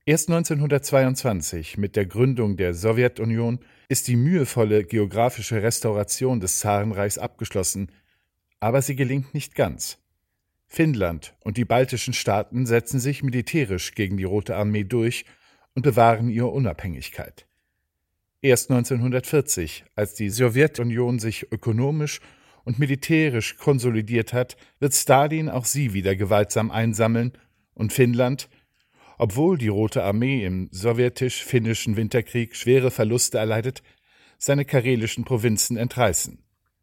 Erst 1922, mit der Gründung der Sowjetunion, ist die mühevolle geografische Restauration des Zarenreichs abgeschlossen, aber sie gelingt nicht ganz. Finnland und die baltischen Staaten setzen sich militärisch gegen die Rote Armee durch und bewahren ihre Unabhängigkeit. Erst 1940, als die Sowjetunion sich ökonomisch und militärisch konsolidiert hat, wird Stalin auch sie wieder gewaltsam einsammeln und Finnland, obwohl die Rote Armee im sowjetisch-finnischen Winterkrieg schwere Verluste erleidet, seine karelischen Provinzen entreißen.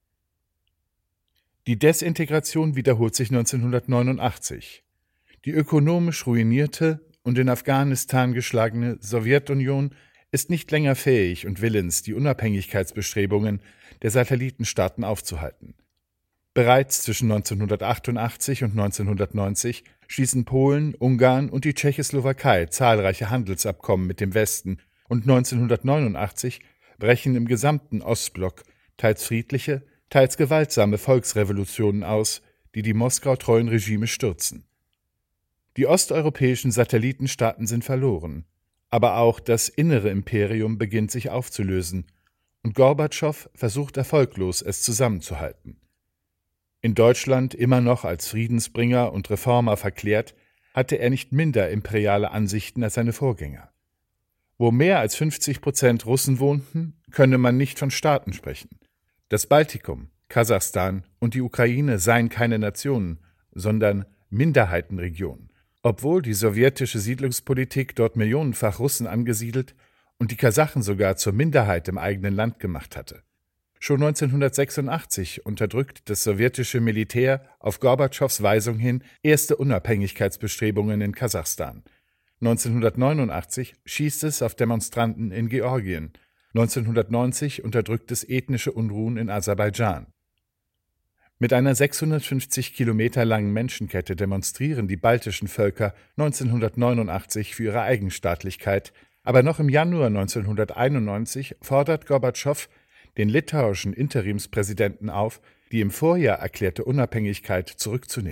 Die Desintegration wiederholt sich 1989. Die ökonomisch ruinierte und in Afghanistan geschlagene Sowjetunion ist nicht länger fähig und willens, die Unabhängigkeitsbestrebungen der Satellitenstaaten aufzuhalten. Bereits zwischen 1988 und 1990 schließen Polen, Ungarn und die Tschechoslowakei zahlreiche Handelsabkommen mit dem Westen und 1989 brechen im gesamten Ostblock teils friedliche, teils gewaltsame Volksrevolutionen aus, die die Moskau-treuen Regime stürzen. Die osteuropäischen Satellitenstaaten sind verloren, aber auch das innere Imperium beginnt sich aufzulösen, und Gorbatschow versucht erfolglos, es zusammenzuhalten. In Deutschland immer noch als Friedensbringer und Reformer verklärt, hatte er nicht minder imperiale Ansichten als seine Vorgänger. Wo mehr als 50% Russen wohnten, könne man nicht von Staaten sprechen. Das Baltikum, Kasachstan und die Ukraine seien keine Nationen, sondern Minderheitenregionen, obwohl die sowjetische Siedlungspolitik dort millionenfach Russen angesiedelt und die Kasachen sogar zur Minderheit im eigenen Land gemacht hatte. Schon 1986 unterdrückt das sowjetische Militär auf Gorbatschows Weisung hin erste Unabhängigkeitsbestrebungen in Kasachstan. 1989 schießt es auf Demonstranten in Georgien. 1990 unterdrückt es ethnische Unruhen in Aserbaidschan. Mit einer 650 Kilometer langen Menschenkette demonstrieren die baltischen Völker 1989 für ihre Eigenstaatlichkeit, aber noch im Januar 1991 fordert Gorbatschow den litauischen Interimspräsidenten auf, die im Vorjahr erklärte Unabhängigkeit zurückzunehmen.